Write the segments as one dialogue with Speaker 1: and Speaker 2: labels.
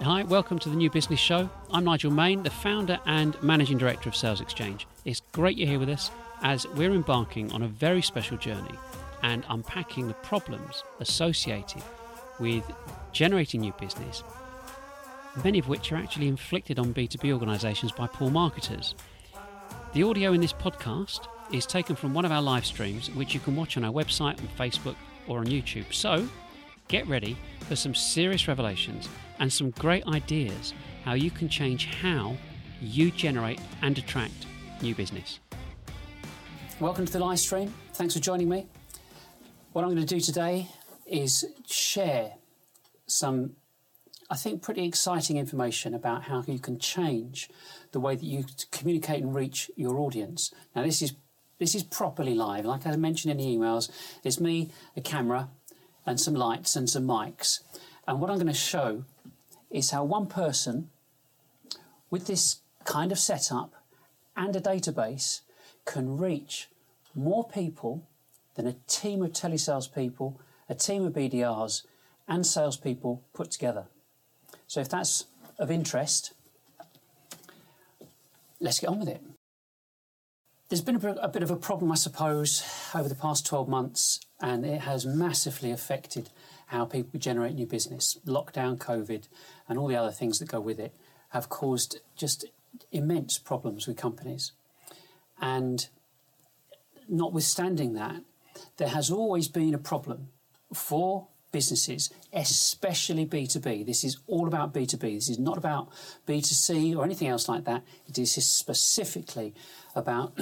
Speaker 1: Hi, welcome to the New Business Show. I'm Nigel Main, the founder and managing director of Sales Exchange. It's great you're here with us as we're embarking on a very special journey and unpacking the problems associated with generating new business, many of which are actually inflicted on B2B organisations by poor marketers. The audio in this podcast is taken from one of our live streams, which you can watch on our website, on Facebook or on YouTube. So get ready for some serious revelations and some great ideas how you can change how you generate and attract new business. Welcome to the live stream. Thanks for joining me. What I'm going to do today is share some, I think, pretty exciting information about how you can change the way that you communicate and reach your audience. Now, this is properly live. Like I mentioned in the emails, it's me, a camera, and some lights and some mics. And what I'm going to show is how one person with this kind of setup and a database can reach more people than a team of telesales people, a team of BDRs and salespeople put together. So if that's of interest, let's get on with it. There's been a bit of a problem, I suppose, over the past 12 months, and it has massively affected how people generate new business. Lockdown, COVID, and all the other things that go with it have caused just immense problems with companies. And notwithstanding that, there has always been a problem for businesses, especially B2B. This is all about B2B. This is not about B2C or anything else like that. It is specifically about,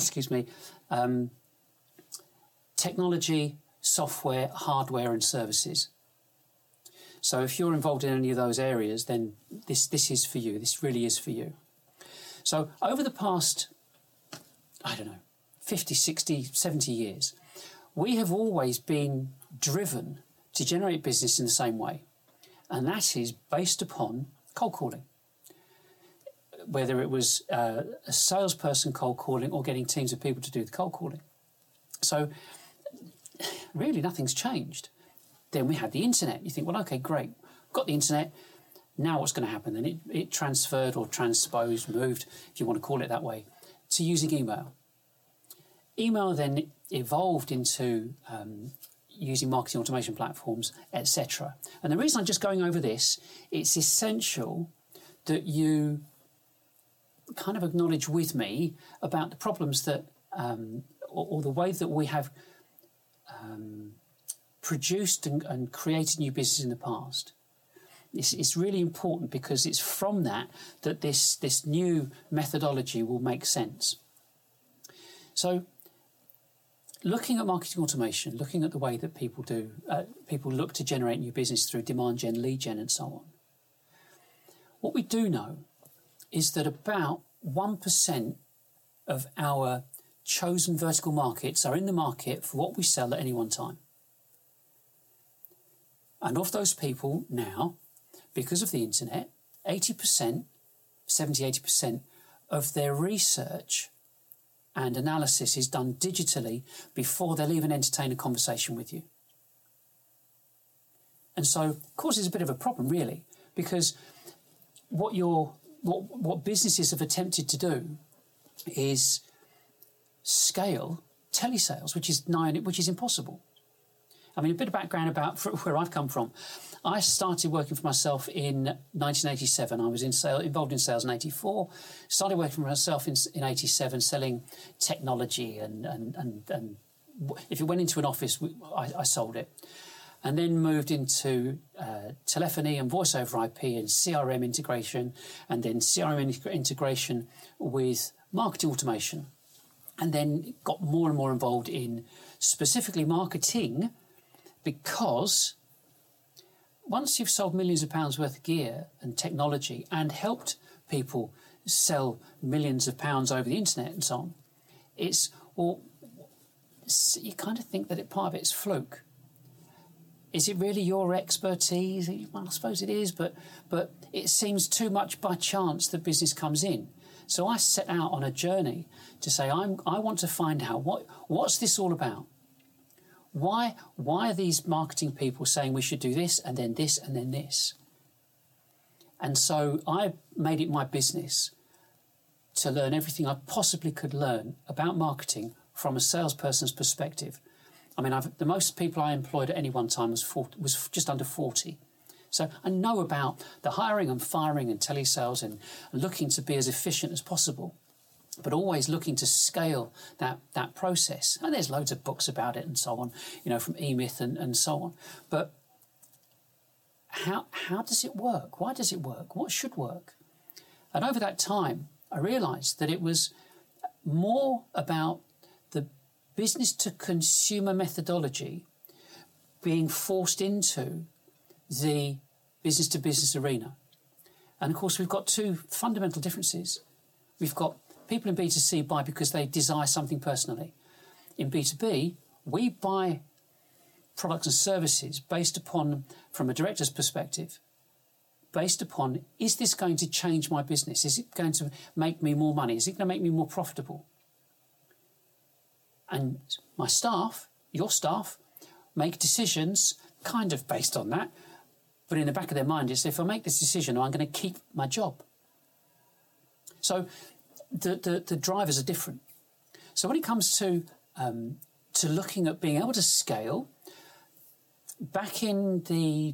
Speaker 1: technology, software, hardware and services. So if you're involved in any of those areas, then this is for you. This really is for you. So over the past, 50, 60, 70 years, we have always been driven to generate business in the same way. And that is based upon cold calling. Whether it was a salesperson cold calling or getting teams of people to do the cold calling. So really nothing's changed. Then we had the internet. You think, well, okay, great. Got the internet. Now what's going to happen? Then it transferred or transposed, moved, if you want to call it that way, to using email. Email then evolved into using marketing automation platforms, etc. And the reason I'm just going over this, it's essential that you kind of acknowledge with me about the problems that, or the way that we have produced and created new business in the past. It's really important because it's from that this new methodology will make sense. So, looking at marketing automation, looking at the way that people look to generate new business through demand gen, lead gen, and so on. What we do know is that about 1% of our chosen vertical markets are in the market for what we sell at any one time. And of those people now, because of the internet, 70-80% of their research and analysis is done digitally before they'll even entertain a conversation with you. And so it causes a bit of a problem, really, because what businesses have attempted to do is scale telesales, which is impossible. I mean, a bit of background about where I've come from. I started working for myself in 1987. I was involved in sales in 84. Started working for myself in 87, selling technology and if it went into an office, I sold it. And then moved into telephony and voice over IP and CRM integration, and then CRM integration with marketing automation. And then got more and more involved in specifically marketing, because once you've sold millions of pounds worth of gear and technology and helped people sell millions of pounds over the internet and so on, you kind of think that part of it's fluke. Is it really your expertise? Well, I suppose it is, but it seems too much by chance that business comes in. So I set out on a journey to say, I want to find out what's this all about? Why are these marketing people saying we should do this and then this and then this?
Speaker 2: And so I made it my business to learn everything I possibly could learn about marketing from a salesperson's perspective. I mean, the most people I employed at any one time was just under 40. So I know about the hiring and firing and telesales and looking to be as efficient as possible, but always looking to scale that process. And there's loads of books about it and so on, from E-Myth and so on. But how does it work? Why does it work? What should work? And over that time, I realised that it was more about the business-to-consumer methodology being forced into the business-to-business arena. And, of course, we've got two fundamental differences. We've got people in B2C buy because they desire something personally. In B2B, we buy products and services based upon, from a director's perspective, based upon, is this going to change my business? Is it going to make me more money? Is it going to make me more profitable? And my staff, your staff, make decisions kind of based on that. But in the back of their mind is, if I make this decision, I'm going to keep my job. So the drivers are different. So when it comes to looking at being able to scale, back in the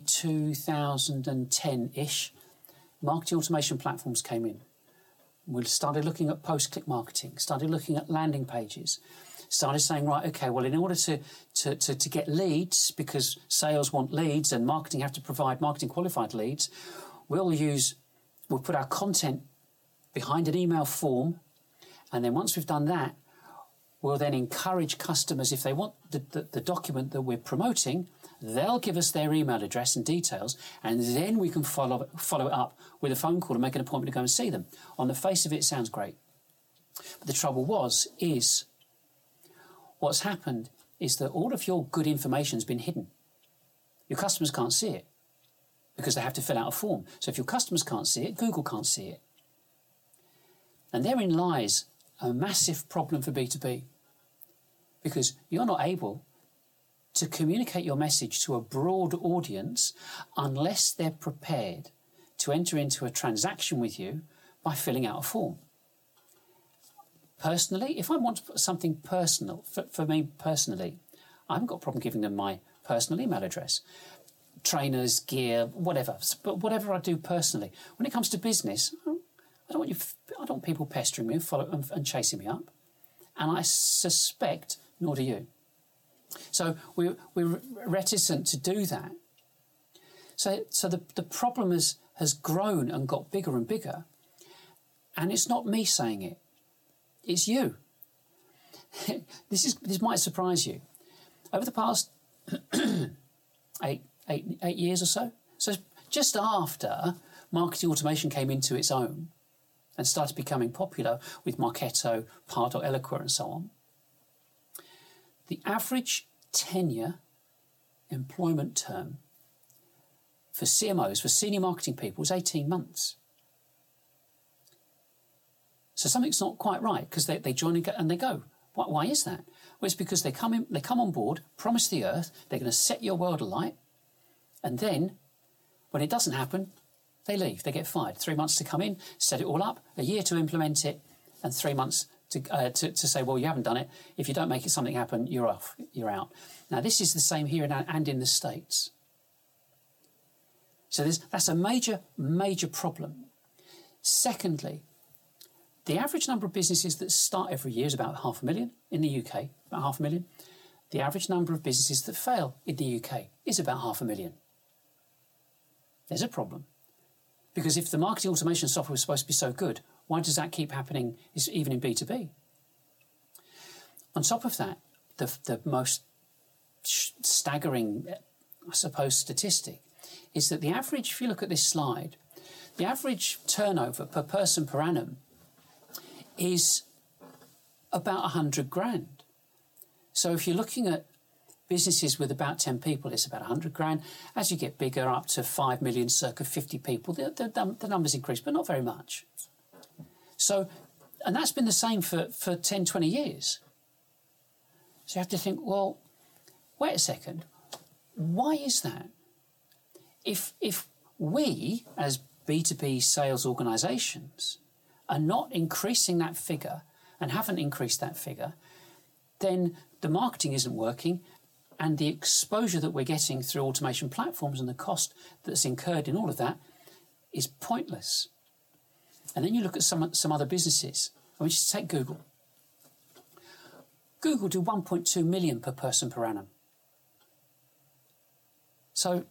Speaker 2: 2010-ish, marketing automation platforms came in. We started looking at post-click marketing, started looking at landing pages, started saying, right, okay, well, in order to get leads, because sales want leads and marketing have to provide marketing qualified leads, we'll put our content behind an email form, and then once we've done that, we'll then encourage customers, if they want the document that we're promoting, they'll give us their email address and details, and then we can follow it up with a phone call and make an appointment to go and see them. On the face of it, it sounds great. But the trouble is what's happened is that all of your good information has been hidden. Your customers can't see it because they have to fill out a form. So if your customers can't see it, Google can't see it. And therein lies a massive problem for B2B, because you're not able to communicate your message to a broad audience unless they're prepared to enter into a transaction with you by filling out a form. Personally, if I want to put something personal, for me personally, I haven't got a problem giving them my personal email address. Trainers, gear, whatever. But whatever I do personally. When it comes to business, I don't want people pestering me and chasing me up. And I suspect, nor do you. So we're reticent to do that. So the problem has grown and got bigger and bigger. And it's not me saying it. It's you. This might surprise you. Over the past 8 years or so just after marketing automation came into its own and started becoming popular with Marketo, Pardot, Eloqua and so on, the average tenure employment term for CMOs, for senior marketing people, was 18 months. So something's not quite right, because they join and they go. Why is that? Well, it's because they come on board, promise the earth, they're going to set your world alight, and then when it doesn't happen, they leave, they get fired. 3 months to come in, set it all up, a year to implement it, and 3 months to say, well, you haven't done it. If you don't make something happen, you're off, you're out. Now, this is the same here and in the States. So that's a major, major problem. Secondly, the average number of businesses that start every year is about 500,000 in the UK, about 500,000. The average number of businesses that fail in the UK is about 500,000. There's a problem. Because if the marketing automation software was supposed to be so good, why does that keep happening even in B2B? On top of that, the most staggering, I suppose, statistic is that the average, if you look at this slide, the average turnover per person per annum is about 100 grand. So if you're looking at businesses with about 10 people, it's about 100 grand. As you get bigger, up to 5 million, circa 50 people, the numbers increase, but not very much. So, and that's been the same for 10, 20 years. So you have to think, well, wait a second, why is that? If we, as B2B sales organisations are not increasing that figure and haven't increased that figure, then the marketing isn't working, and the exposure that we're getting through automation platforms and the cost that's incurred in all of that is pointless. And then you look at some other businesses. I mean, just take Google. Google do 1.2 million per person per annum. So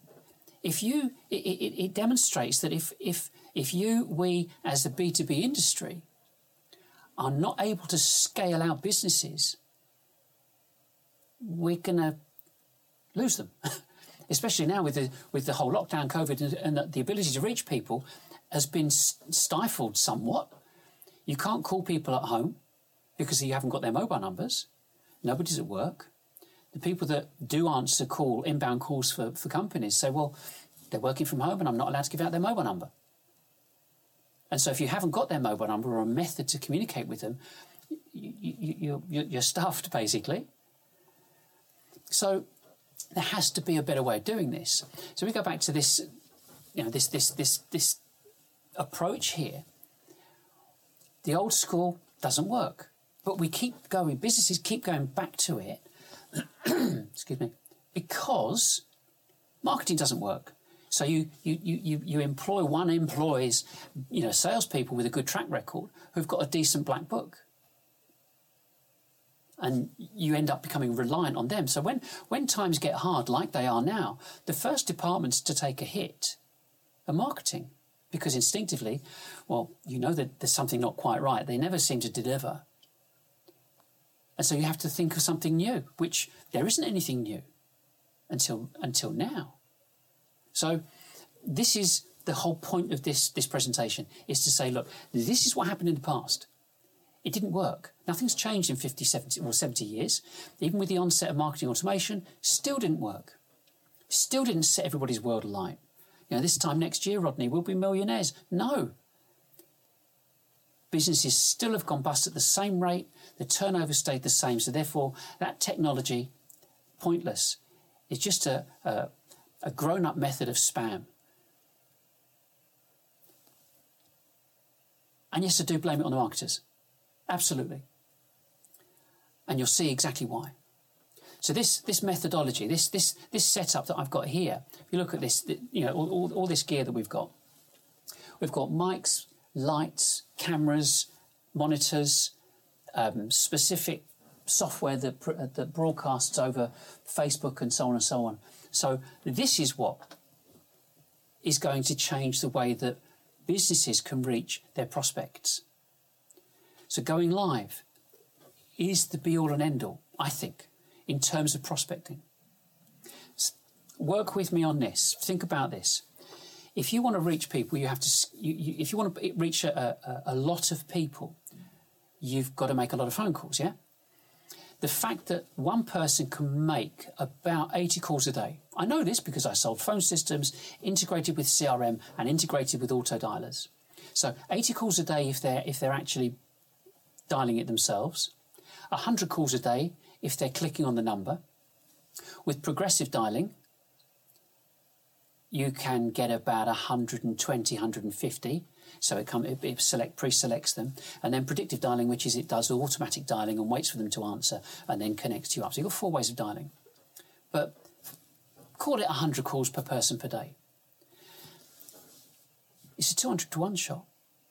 Speaker 2: it demonstrates that if we as the B2B industry are not able to scale our businesses, we're going to lose them. Especially now with the whole lockdown, COVID, and the ability to reach people has been stifled somewhat. You can't call people at home because you haven't got their mobile numbers. Nobody's at work. The people that do answer inbound calls for companies say, well, they're working from home and I'm not allowed to give out their mobile number. And so if you haven't got their mobile number or a method to communicate with them, you're stuffed, basically. So there has to be a better way of doing this. So we go back to this, this approach here. The old school doesn't work, but businesses keep going back to it, excuse me, because marketing doesn't work. So you employs salespeople with a good track record who've got a decent black book. And you end up becoming reliant on them. So when times get hard, like they are now, the first departments to take a hit are marketing. Because instinctively, that there's something not quite right. They never seem to deliver. And so you have to think of something new, which there isn't anything new until now. So this is the whole point of this presentation, is to say, look, this is what happened in the past. It didn't work. Nothing's changed in 50, 70 years. Even with the onset of marketing automation, still didn't work. Still didn't set everybody's world alight. This time next year, Rodney, we'll be millionaires. No. Businesses still have gone bust at the same rate. The turnover stayed the same. So therefore, that technology, pointless. It's just a grown-up method of spam. And yes, I do blame it on the marketers. Absolutely. And you'll see exactly why. So this methodology, this setup that I've got here, if you look at this, all this gear that we've got mics, lights, cameras, monitors, specific software that broadcasts over Facebook and so on and so on. So this is what is going to change the way that businesses can reach their prospects. So going live is the be-all and end-all, I think, in terms of prospecting. Work with me on this. Think about this. If you want to reach people, you have to. If you want to reach a lot of people, you've got to make a lot of phone calls. Yeah. The fact that one person can make about 80 calls a day. I know this because I sold phone systems integrated with CRM and integrated with auto dialers. So 80 calls a day if they're actually dialing it themselves. 100 calls a day if they're clicking on the number. With progressive dialing, you can get about 120, 150. So it pre-selects them. And then predictive dialing, which is it does automatic dialing and waits for them to answer and then connects you up. So you've got 4 ways of dialing. But call it 100 calls per person per day. It's a 200 to 1 shot.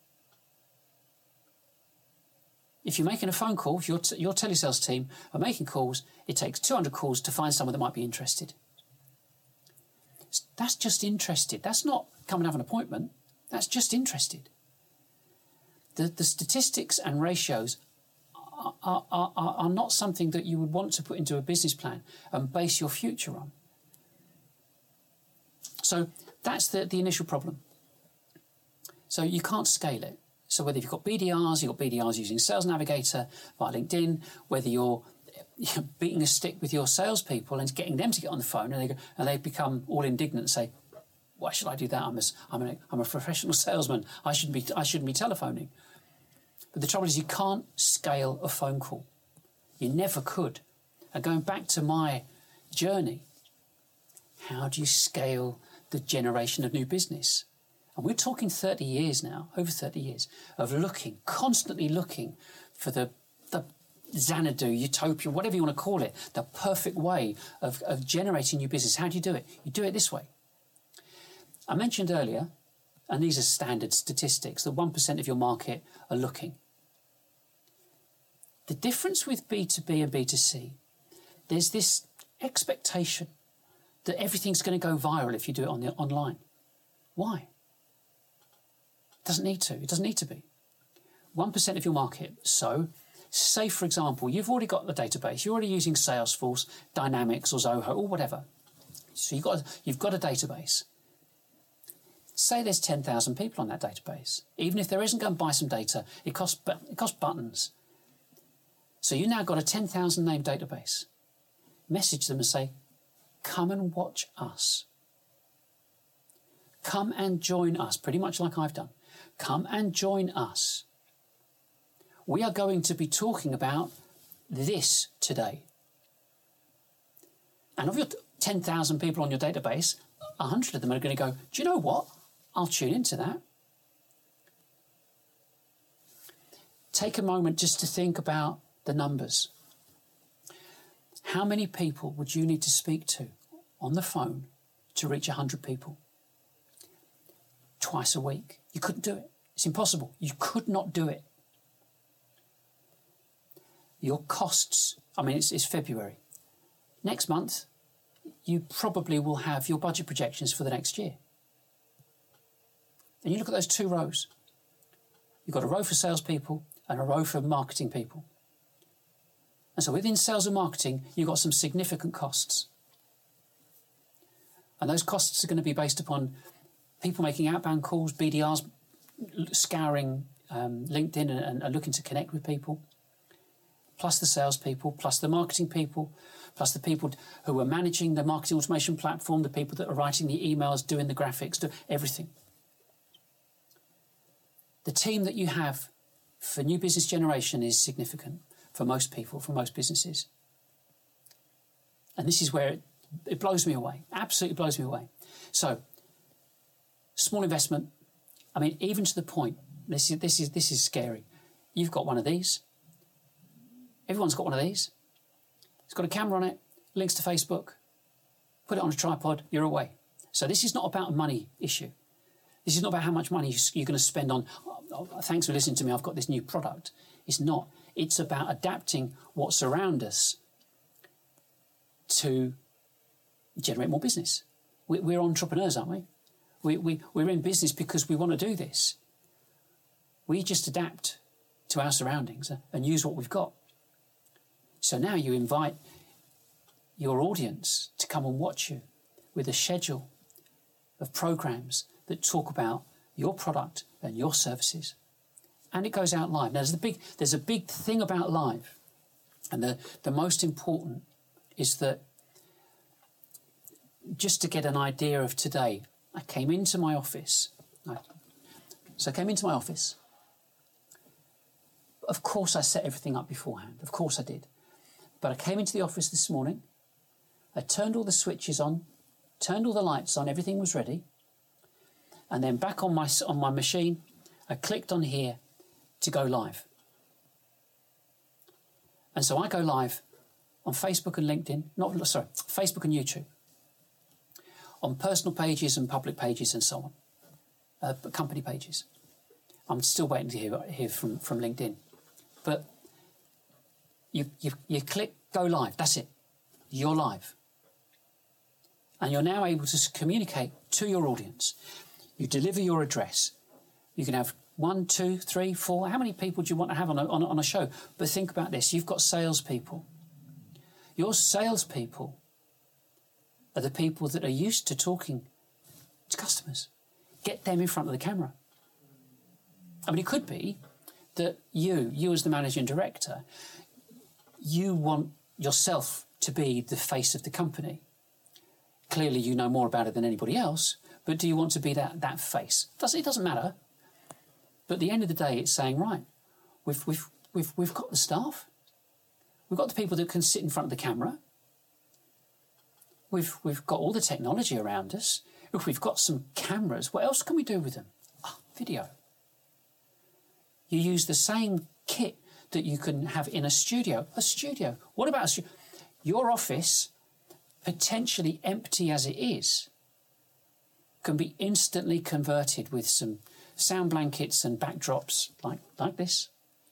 Speaker 2: If you're making a phone call, if your telesales team are making calls, it takes 200 calls to find someone that might be interested. That's just interested. That's not come and have an appointment. That's just interested. The statistics and ratios are not something that you would want to put into a business plan and base your future on. So that's the initial problem. So you can't scale it. So whether you've got BDRs using Sales Navigator via LinkedIn, whether you're beating a stick with your salespeople and getting them to get on the phone, and they become all indignant and say, "Why should I do that? I'm a professional salesman. I shouldn't be telephoning." But the trouble is, you can't scale a phone call. You never could. And going back to my journey, how do you scale the generation of new business? And we're talking 30 years now, over 30 years, of looking, constantly looking for the Xanadu, utopia, whatever you want to call it, the perfect way of generating new business. How do you do it? You do it this way. I mentioned earlier, and these are standard statistics, that 1% of your market are looking. The difference with B2B and B2C, there's this expectation that everything's going to go viral if you do it online. Why? It doesn't need to. It doesn't need to be. 1% of your market. So, say, for example, you've already got the database. You're already using Salesforce, Dynamics or Zoho or whatever. So you've got a database. Say there's 10,000 people on that database. Even if there isn't, go and buy some data. It costs buttons. So you now got a 10,000 name database. Message them and say, come and watch us. Come and join us, pretty much like I've done. Come and join us. We are going to be talking about this today. And of your 10,000 people on your database, 100 of them are going to go, do you know what? I'll tune into that. Take a moment just to think about the numbers. How many people would you need to speak to on the phone to reach 100 people? Twice a week. You couldn't do it. It's impossible. You could not do it. Your costs, it's February. Next month, you probably will have your budget projections for the next year. And you look at those two rows. You've got a row for salespeople and a row for marketing people. And so within sales and marketing, you've got some significant costs. And those costs are going to be based upon people making outbound calls, BDRs, scouring LinkedIn and looking to connect with people, plus the salespeople, plus the marketing people, plus the people who are managing the marketing automation platform, the people that are writing the emails, doing the graphics, everything. The team that you have for new business generation is significant for most people, for most businesses. And this is where it blows me away, absolutely blows me away. So, small investment, even to the point, this is scary. You've got one of these. Everyone's got one of these. It's got a camera on it, links to Facebook, put it on a tripod, you're away. So this is not about a money issue. This is not about how much money you're going to spend on, thanks for listening to me, I've got this new product. It's not. It's about adapting what's around us to generate more business. We're entrepreneurs, aren't we? We're in business because we want to do this. We just adapt to our surroundings and use what we've got. So now you invite your audience to come and watch you with a schedule of programs that talk about your product and your services. And it goes out live. Now, there's a big thing about live. And the most important is that, just to get an idea of today, I came into my office. Of course, I set everything up beforehand. Of course I did. But I came into the office this morning. I turned all the switches on, turned all the lights on, everything was ready. And then back on my machine, I clicked on here to go live. And so I go live on Facebook and LinkedIn, Facebook and YouTube, on personal pages and public pages and so on, company pages. I'm still waiting to hear from LinkedIn. But you click go live, that's it. You're live. And you're now able to communicate to your audience. You deliver your address. You can have 1, 2, 3, 4. How many people do you want to have on a show? But think about this. You've got salespeople. Your salespeople are the people that are used to talking to customers. Get them in front of the camera. It could be that you as the managing director, you want yourself to be the face of the company. Clearly, you know more about it than anybody else, but do you want to be that face? It doesn't matter. But at the end of the day, it's saying, right, we've got the staff. We've got the people that can sit in front of the camera. We've got all the technology around us. If we've got some cameras, what else can we do with them? video. You use the same kit that you can have in a studio. A studio. What about a studio? Your office, potentially empty as it is, can be instantly converted with some sound blankets and backdrops like this.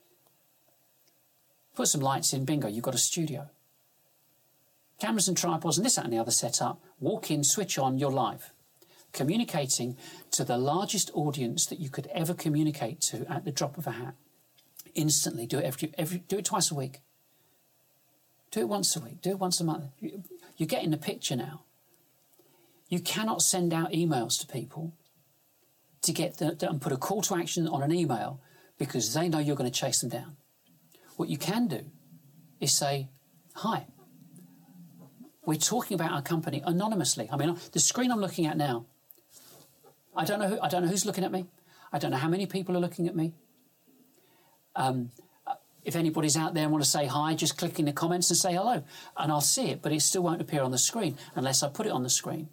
Speaker 2: Put some lights in, bingo, you've got a studio. Cameras and tripods and this, that and the other setup. Walk in, switch on, you're live. Communicating to the largest audience that you could ever communicate to at the drop of a hat. Instantly. Do it do it twice a week. Do it once a week. Do it once a month. You're getting the picture now. You cannot send out emails to people to get and put a call to action on an email because they know you're going to chase them down. What you can do is say, hi, we're talking about our company anonymously. I mean, the screen I'm looking at now, I don't know who's looking at me. I don't know how many people are looking at me. If anybody's out there and want to say hi, just click in the comments and say hello, and I'll see it, but it still won't appear on the screen unless I put it on the screen.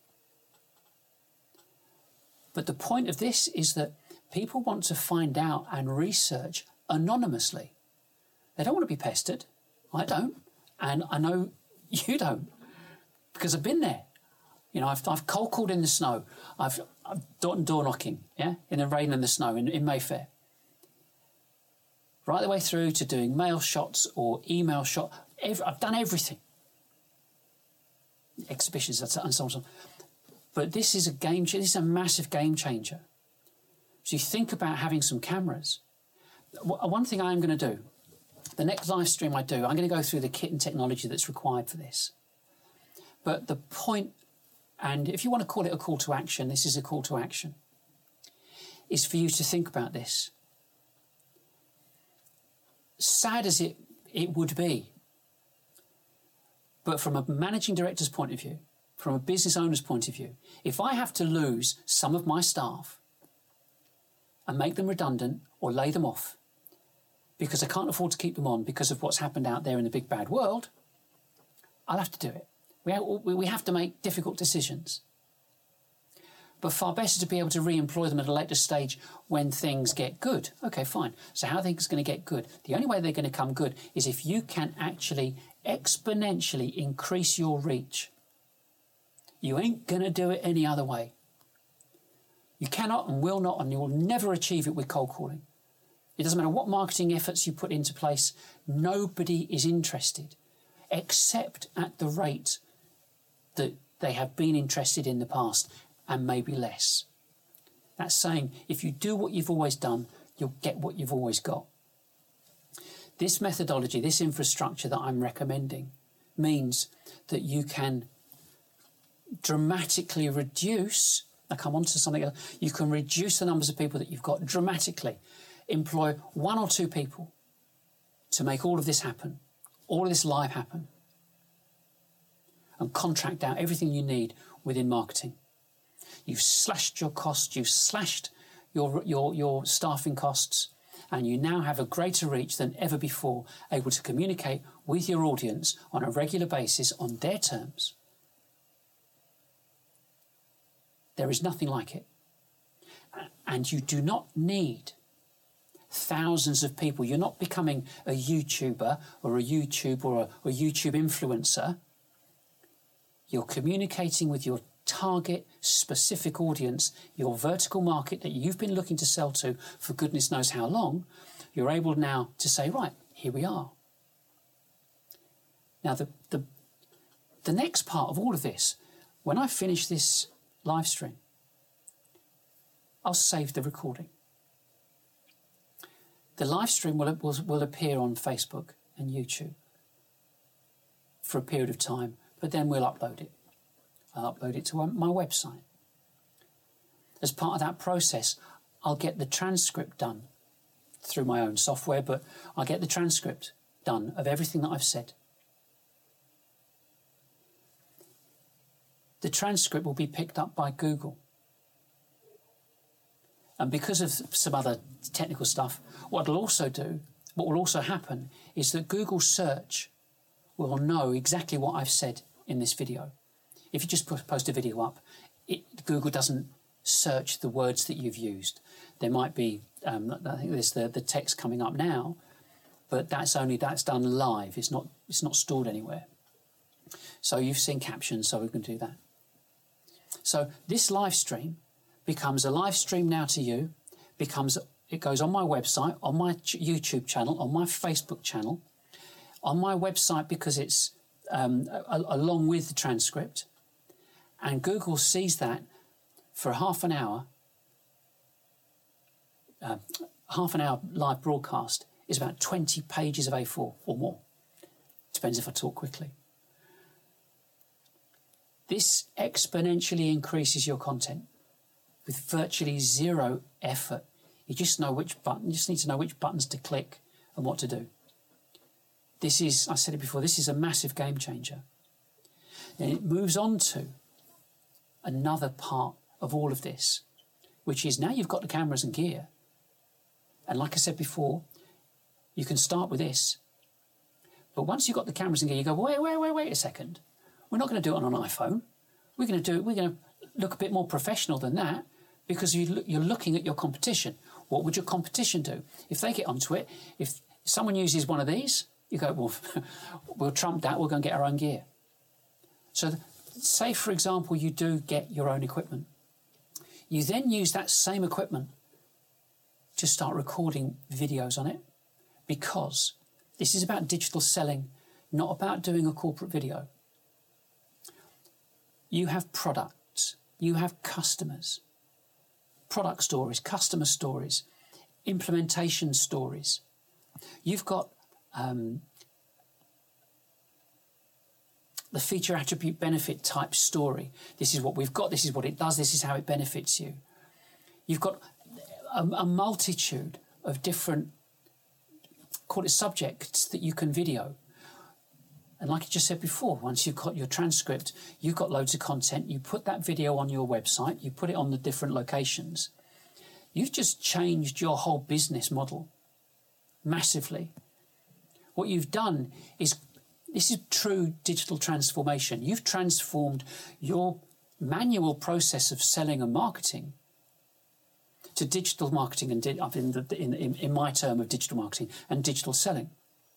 Speaker 2: But the point of this is that people want to find out and research anonymously. They don't want to be pestered. I don't. And I know you don't, because I've been there. You know, I've cold called in the snow. I've door knocking, in the rain and the snow in Mayfair. Right the way through to doing mail shots or email shot. I've done everything. Exhibitions and so on. But this is a game changer. This is a massive game changer. So you think about having some cameras. One thing I am going to do, the next live stream I do, I'm going to go through the kit and technology that's required for this. But the point, and if you want to call it a call to action, this is a call to action, is for you to think about this. Sad as it would be, but from a managing director's point of view, from a business owner's point of view, if I have to lose some of my staff and make them redundant or lay them off because I can't afford to keep them on because of what's happened out there in the big bad world, I'll have to do it. We have to make difficult decisions. But far better to be able to re-employ them at a later stage when things get good. Okay, fine. So how are things going to get good? The only way they're going to come good is if you can actually exponentially increase your reach. You ain't going to do it any other way. You cannot and will not, and you will never achieve it with cold calling. It doesn't matter what marketing efforts you put into place. Nobody is interested, except at the rate that they have been interested in the past, and maybe less. That's saying if you do what you've always done, you'll get what you've always got. This methodology, this infrastructure that I'm recommending, means that you can dramatically reduce, I come on to something else, you can reduce the numbers of people that you've got dramatically. Employ 1 or 2 people to make all of this happen, all of this live happen, and contract out everything you need within marketing. You've slashed your costs, you've slashed your staffing costs, and you now have a greater reach than ever before, able to communicate with your audience on a regular basis on their terms. There is nothing like it. And you do not need thousands of people. You're not becoming a YouTuber or a YouTube or a YouTube influencer. You're communicating with your target specific audience, your vertical market that you've been looking to sell to for goodness knows how long. You're able now to say, right, here we are. Now, the next part of all of this, when I finish this live stream, I'll save the recording. The live stream will appear on Facebook and YouTube for a period of time, but then we'll upload it. I'll upload it to my website. As part of that process, I'll get the transcript done through my own software, but I'll get the transcript done of everything that I've said. The transcript will be picked up by Google. And because of some other technical stuff, what will also happen is that Google search will know exactly what I've said in this video. If you just post a video up, Google doesn't search the words that you've used. There might be, I think there's the text coming up now, but that's done live. It's not stored anywhere. So you've seen captions, so we can do that. So this live stream becomes a live stream now to you, it goes on my website, on my YouTube channel, on my Facebook channel, on my website because it's along with the transcript, and Google sees that for half an hour live broadcast is about 20 pages of A4 or more. Depends if I talk quickly. This exponentially increases your content with virtually zero effort. You just need to know which buttons to click and what to do. This is, I said it before, this is a massive game changer. And it moves on to another part of all of this, which is now you've got the cameras and gear. And like I said before, you can start with this. But once you've got the cameras and gear, you go, wait a second. We're not going to do it on an iPhone. We're going to look a bit more professional than that, because you're looking at your competition. What would your competition do? If they get onto it, if someone uses one of these, you go, well, we'll trump that, we'll go and get our own gear. So say, for example, you do get your own equipment. You then use that same equipment to start recording videos on it, because this is about digital selling, not about doing a corporate video. You have products, you have customers, product stories, customer stories, implementation stories. You've got the feature, attribute, benefit type story. This is what we've got, this is what it does, this is how it benefits you. You've got a multitude of different, call it subjects, that you can video. And like I just said before, once you've got your transcript, you've got loads of content, you put that video on your website, you put it on the different locations. You've just changed your whole business model massively. What you've done is, this is true digital transformation. You've transformed your manual process of selling and marketing to digital marketing, and in my term of digital marketing and digital selling.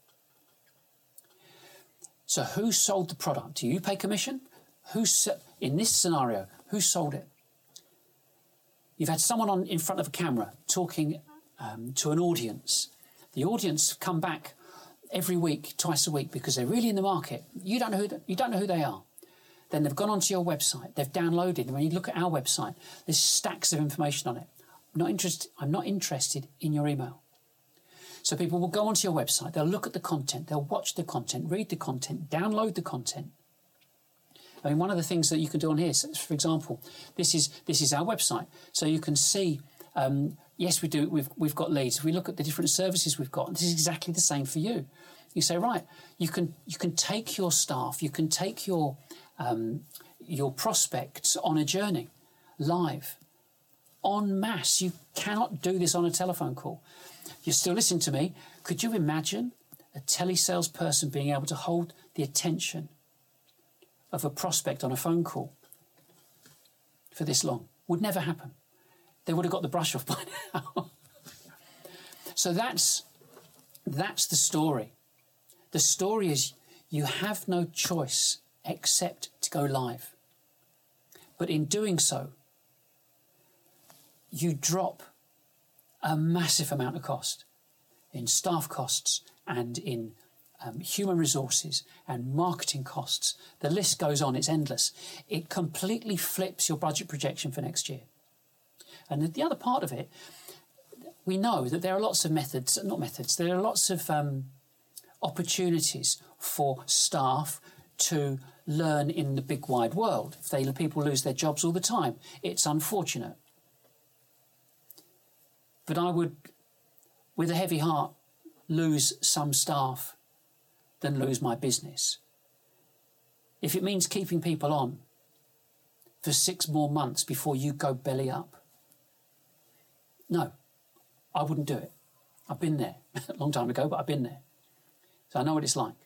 Speaker 2: So who sold the product? Do you pay commission? In this scenario, who sold it? You've had someone in front of a camera talking to an audience. The audience come back every week, twice a week, because they're really in the market. You don't know who they are. Then they've gone onto your website. They've downloaded. And when you look at our website, there's stacks of information on it. I'm not interested in your email. So people will go onto your website, they'll look at the content, they'll watch the content, read the content, download the content. I mean, one of the things that you can do on here, so for example, this is our website. So you can see, yes, we do. We've got leads. If we look at the different services we've got, this is exactly the same for you. You say, right, you can take your staff, you can take your prospects on a journey, live, en masse. You cannot do this on a telephone call. You're still listening to me. Could you imagine a telesales person being able to hold the attention of a prospect on a phone call for this long? Would never happen. They would have got the brush off by now. So that's the story. The story is you have no choice except to go live. But in doing so, you drop a massive amount of cost in staff costs and in human resources and marketing costs. The list goes on, it's endless. It completely flips your budget projection for next year. And the other part of it, we know that there are lots of there are lots of opportunities for staff to learn in the big wide world. People lose their jobs all the time. It's unfortunate. But I would, with a heavy heart, lose some staff than lose my business. If it means keeping people on for 6 more months before you go belly up, no, I wouldn't do it. I've been there a long time ago, but I've been there. So I know what it's like.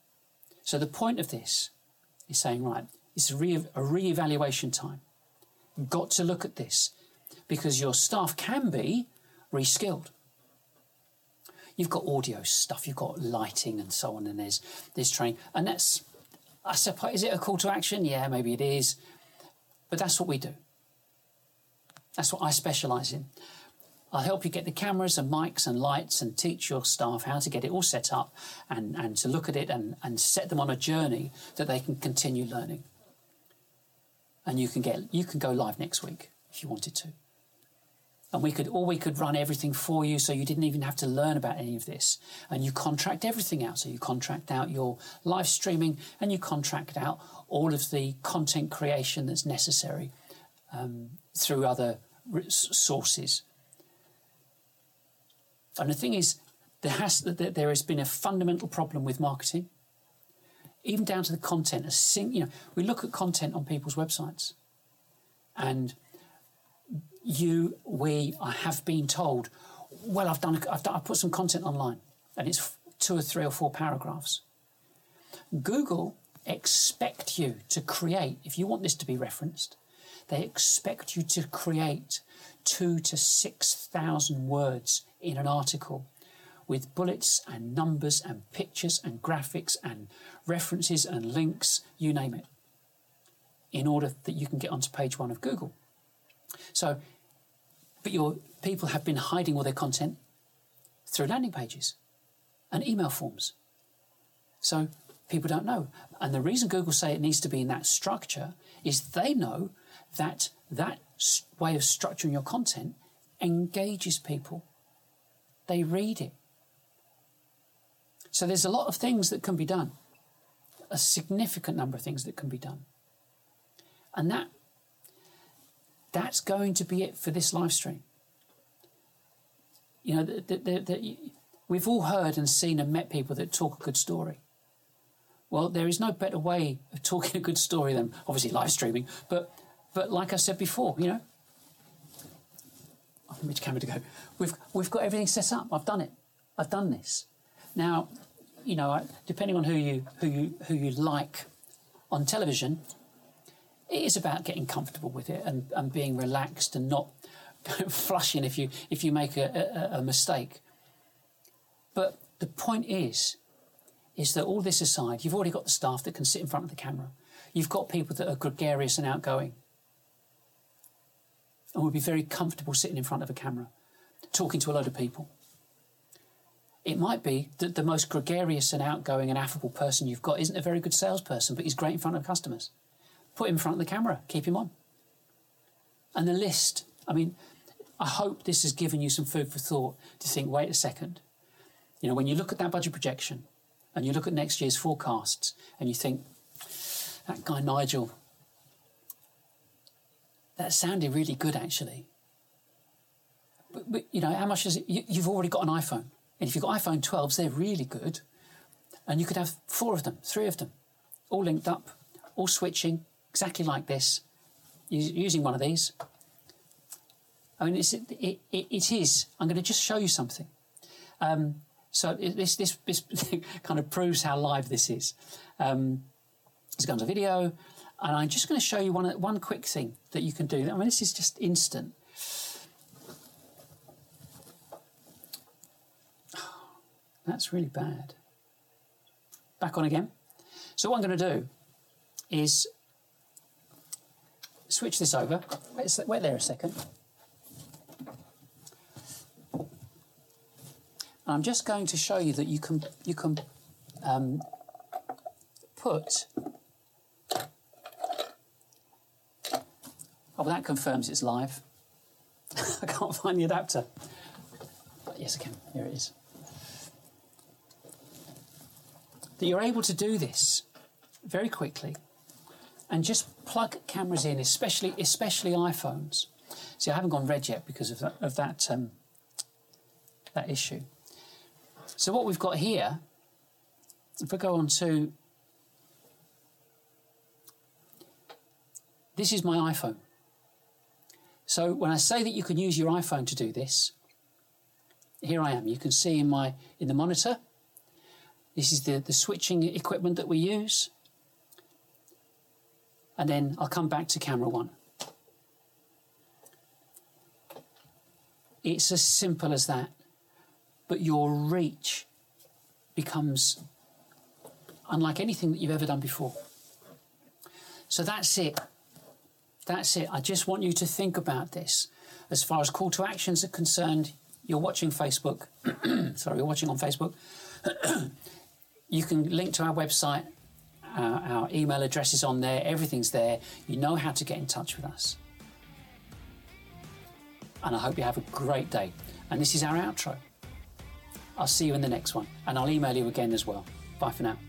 Speaker 2: So the point of this is saying, right, it's a re-evaluation time. got to look at this because your staff can be reskilled. You've got audio stuff, you've got lighting and so on, and there's training. And that's, I suppose, is it a call to action? Yeah, maybe it is. But that's what we do. That's what I specialise in. I'll help you get the cameras and mics and lights and teach your staff how to get it all set up and to look at it and set them on a journey that they can continue learning. And you can go live next week if you wanted to. And we could run everything for you so you didn't even have to learn about any of this. And you contract everything out. So you contract out your live streaming and you contract out all of the content creation that's necessary through other sources. And the thing is, there has been a fundamental problem with marketing, even down to the content. We look at content on people's websites, and I have been told, well, I've put some content online, and it's 2 or 3 or 4 paragraphs. Google expect you to create, if you want this to be referenced, they expect you to create 2,000 to 6,000 words in an article with bullets and numbers and pictures and graphics and references and links, you name it, in order that you can get onto page 1 of Google. So, but your people have been hiding all their content through landing pages and email forms. So people don't know. And the reason Google say it needs to be in that structure is they know that that way of structuring your content engages people. They read it. So there's a lot of things that can be done, a significant number of things that can be done. And that's going to be it for this live stream. You know, we've all heard and seen and met people that talk a good story. Well, there is no better way of talking a good story than obviously live streaming. But like I said before, you know, which camera to go? We've got everything set up. I've done it. I've done this. Now, you know, depending on who you like on television, it is about getting comfortable with it and being relaxed and not flushing if you make a mistake. But the point is that all this aside, you've already got the staff that can sit in front of the camera. You've got people that are gregarious and outgoing and would be very comfortable sitting in front of a camera, talking to a load of people. It might be that the most gregarious and outgoing and affable person you've got isn't a very good salesperson, but he's great in front of customers. Put him in front of the camera, keep him on. And the list, I mean, I hope this has given you some food for thought to think, wait a second. You know, when you look at that budget projection and you look at next year's forecasts and you think, that guy Nigel, that sounded really good actually. But you know, how much is it? You've already got an iPhone. And if you've got iPhone 12s, they're really good. And you could have 4 of them, 3 of them, all linked up, all switching, exactly like this, using one of these. I mean, it is. I'm going to just show you something. So this kind of proves how live this is. This comes a video, and I'm just going to show you one quick thing that you can do. I mean, this is just instant. That's really bad. Back on again. So what I'm going to do is switch this over. Wait there a second. I'm just going to show you that you can put. Oh, well, that confirms it's live. I can't find the adapter. But yes, I can. Here it is. That you're able to do this very quickly and just plug cameras in, especially iPhones. See, I haven't gone red yet because of that issue. So what we've got here, if I go on to, this is my iPhone. So when I say that you can use your iPhone to do this, here I am. You can see in the monitor. This is the switching equipment that we use. And then I'll come back to camera 1. It's as simple as that. But your reach becomes unlike anything that you've ever done before. So that's it. That's it. I just want you to think about this. As far as call to actions are concerned, you're watching Facebook. Sorry, you're watching on Facebook. You can link to our website. Our email address is on there. Everything's there. You know how to get in touch with us. And I hope you have a great day. And this is our outro. I'll see you in the next one. And I'll email you again as well. Bye for now.